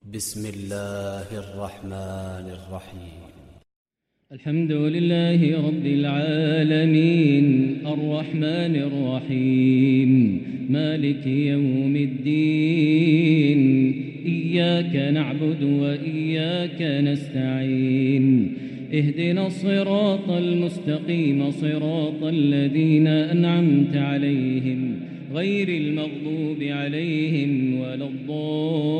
بسم الله الرحمن الرحيم. الحمد لله رب العالمين الرحمن الرحيم مالك يوم الدين إياك نعبد وإياك نستعين اهدنا الصراط المستقيم صراط الذين أنعمت عليهم غير المغضوب عليهم ولا الضالين